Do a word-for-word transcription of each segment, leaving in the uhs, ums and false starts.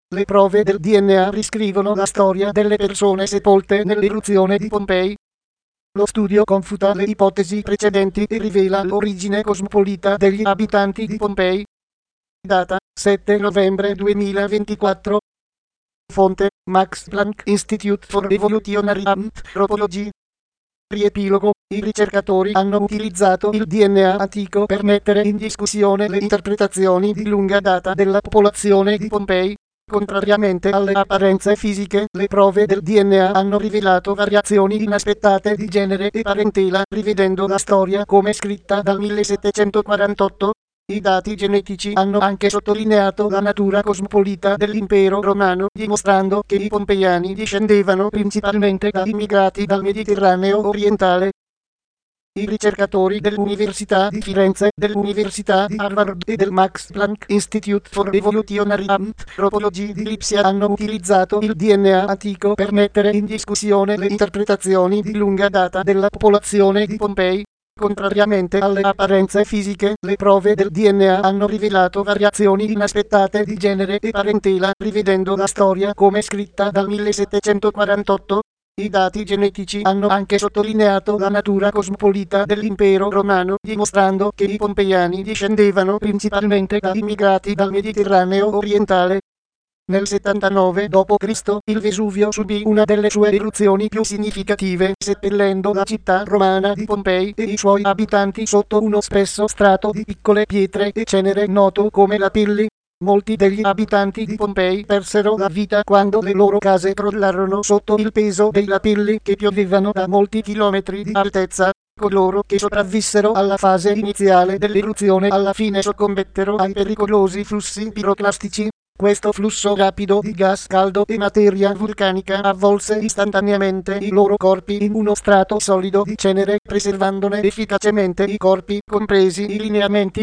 Le prove del D N A riscrivono la storia delle persone sepolte nell'eruzione di Pompei. Lo studio confuta le ipotesi precedenti e rivela l'origine cosmopolita degli abitanti di Pompei. Data sette novembre duemilaventiquattro. Fonte Max Planck Institute for Evolutionary Anthropology. Riepilogo: i ricercatori hanno utilizzato il D N A antico per mettere in discussione le interpretazioni di lunga data della popolazione di Pompei. Contrariamente alle apparenze fisiche, le prove del D N A hanno rivelato variazioni inaspettate di genere e parentela, rivedendo la storia come scritta dal millesettecentoquarantotto. I dati genetici hanno anche sottolineato la natura cosmopolita dell'impero romano, dimostrando che i pompeiani discendevano principalmente da immigrati dal Mediterraneo orientale. I ricercatori dell'Università di Firenze, dell'Università di Harvard e del Max Planck Institute for Evolutionary Anthropology di Lipsia hanno utilizzato il D N A antico per mettere in discussione le interpretazioni di lunga data della popolazione di Pompei. Contrariamente alle apparenze fisiche, le prove del D N A hanno rivelato variazioni inaspettate di genere e parentela, rivedendo la storia come scritta dal millesettecentoquarantotto. I dati genetici hanno anche sottolineato la natura cosmopolita dell'impero romano, dimostrando che i pompeiani discendevano principalmente da immigrati dal Mediterraneo orientale. Nel settantanove dopo Cristo il Vesuvio subì una delle sue eruzioni più significative, seppellendo la città romana di Pompei e i suoi abitanti sotto uno spesso strato di piccole pietre e cenere noto come lapilli. Molti degli abitanti di Pompei persero la vita quando le loro case crollarono sotto il peso dei lapilli che piovevano da molti chilometri di altezza. Coloro che sopravvissero alla fase iniziale dell'eruzione alla fine soccombettero ai pericolosi flussi piroclastici. Questo flusso rapido di gas caldo e materia vulcanica avvolse istantaneamente i loro corpi in uno strato solido di cenere, preservandone efficacemente i corpi, compresi i lineamenti.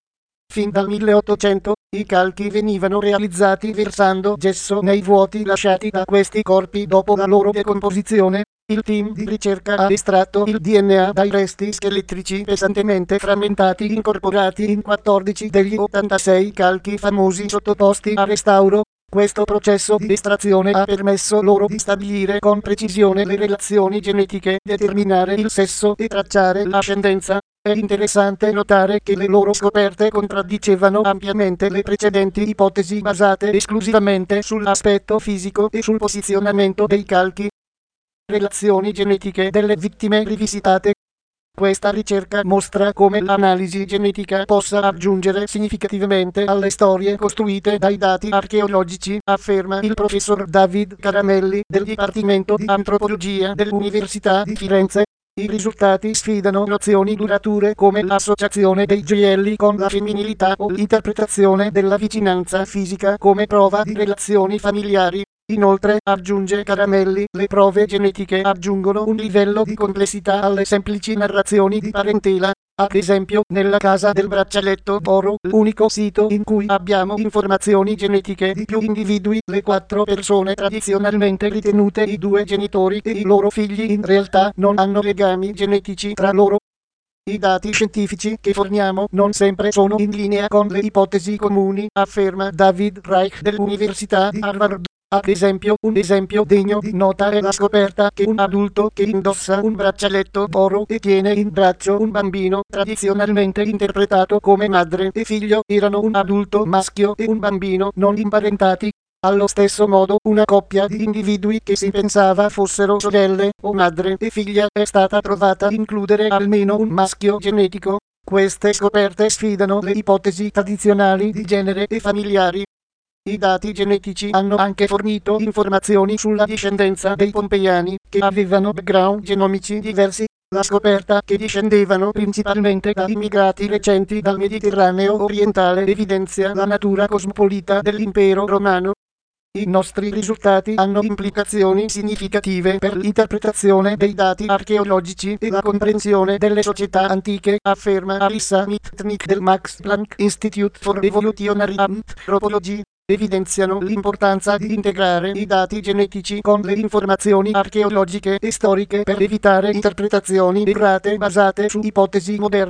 Fin dal milleottocento, i calchi venivano realizzati versando gesso nei vuoti lasciati da questi corpi dopo la loro decomposizione. Il team di ricerca ha estratto il D N A dai resti scheletrici pesantemente frammentati incorporati in quattordici degli ottantasei calchi famosi sottoposti a restauro. Questo processo di estrazione ha permesso loro di stabilire con precisione le relazioni genetiche, determinare il sesso e tracciare l'ascendenza. È interessante notare che le loro scoperte contraddicevano ampiamente le precedenti ipotesi basate esclusivamente sull'aspetto fisico e sul posizionamento dei calchi. Relazioni genetiche delle vittime rivisitate. Questa ricerca mostra come l'analisi genetica possa aggiungere significativamente alle storie costruite dai dati archeologici, afferma il professor David Caramelli del Dipartimento di Antropologia dell'Università di Firenze. I risultati sfidano nozioni durature come l'associazione dei gioielli con la femminilità o l'interpretazione della vicinanza fisica come prova di relazioni familiari. Inoltre, aggiunge Caramelli, le prove genetiche aggiungono un livello di complessità alle semplici narrazioni di parentela. Ad esempio, nella casa del braccialetto d'oro, l'unico sito in cui abbiamo informazioni genetiche di più individui, le quattro persone tradizionalmente ritenute i due genitori e i loro figli in realtà non hanno legami genetici tra loro. I dati scientifici che forniamo non sempre sono in linea con le ipotesi comuni, afferma David Reich dell'Università di Harvard. Ad esempio, un esempio degno di nota è la scoperta che un adulto che indossa un braccialetto d'oro e tiene in braccio un bambino, tradizionalmente interpretato come madre e figlio, erano un adulto maschio e un bambino non imparentati. Allo stesso modo, una coppia di individui che si pensava fossero sorelle o madre e figlia è stata trovata includere almeno un maschio genetico. Queste scoperte sfidano le ipotesi tradizionali di genere e familiari. I dati genetici hanno anche fornito informazioni sulla discendenza dei pompeiani, che avevano background genomici diversi. La scoperta che discendevano principalmente da immigrati recenti dal Mediterraneo orientale evidenzia la natura cosmopolita dell'impero romano. I nostri risultati hanno implicazioni significative per l'interpretazione dei dati archeologici e la comprensione delle società antiche, afferma Alissa Mitnick del Max Planck Institute for Evolutionary Anthropology. Evidenziano l'importanza di integrare i dati genetici con le informazioni archeologiche e storiche per evitare interpretazioni errate basate su ipotesi moderne.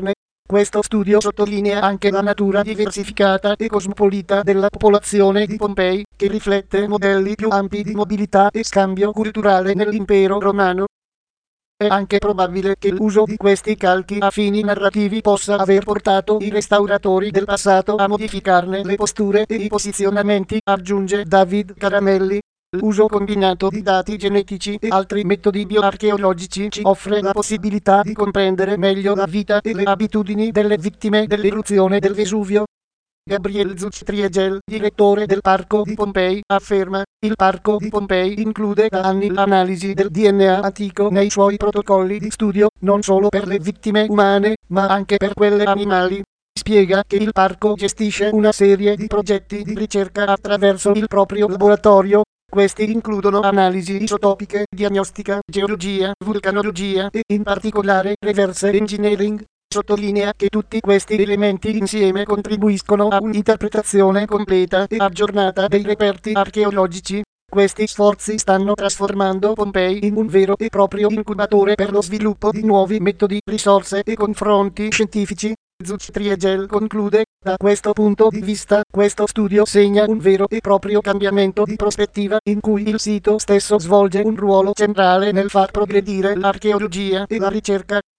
Questo studio sottolinea anche la natura diversificata e cosmopolita della popolazione di Pompei, che riflette modelli più ampi di mobilità e scambio culturale nell'impero romano. È anche probabile che l'uso di questi calchi a fini narrativi possa aver portato i restauratori del passato a modificarne le posture e i posizionamenti, aggiunge David Caramelli. L'uso combinato di dati genetici e altri metodi bioarcheologici ci offre la possibilità di comprendere meglio la vita e le abitudini delle vittime dell'eruzione del Vesuvio. Gabriel Zuchtriegel, direttore del Parco di Pompei, afferma: il Parco di Pompei include da anni l'analisi del D N A antico nei suoi protocolli di studio, non solo per le vittime umane, ma anche per quelle animali. Spiega che il parco gestisce una serie di progetti di ricerca attraverso il proprio laboratorio. Questi includono analisi isotopiche, diagnostica, geologia, vulcanologia e, in particolare, reverse engineering. Sottolinea che tutti questi elementi insieme contribuiscono a un'interpretazione completa e aggiornata dei reperti archeologici. Questi sforzi stanno trasformando Pompei in un vero e proprio incubatore per lo sviluppo di nuovi metodi, risorse e confronti scientifici. Zuchtriegel conclude: da questo punto di vista, questo studio segna un vero e proprio cambiamento di prospettiva, in cui il sito stesso svolge un ruolo centrale nel far progredire l'archeologia e la ricerca.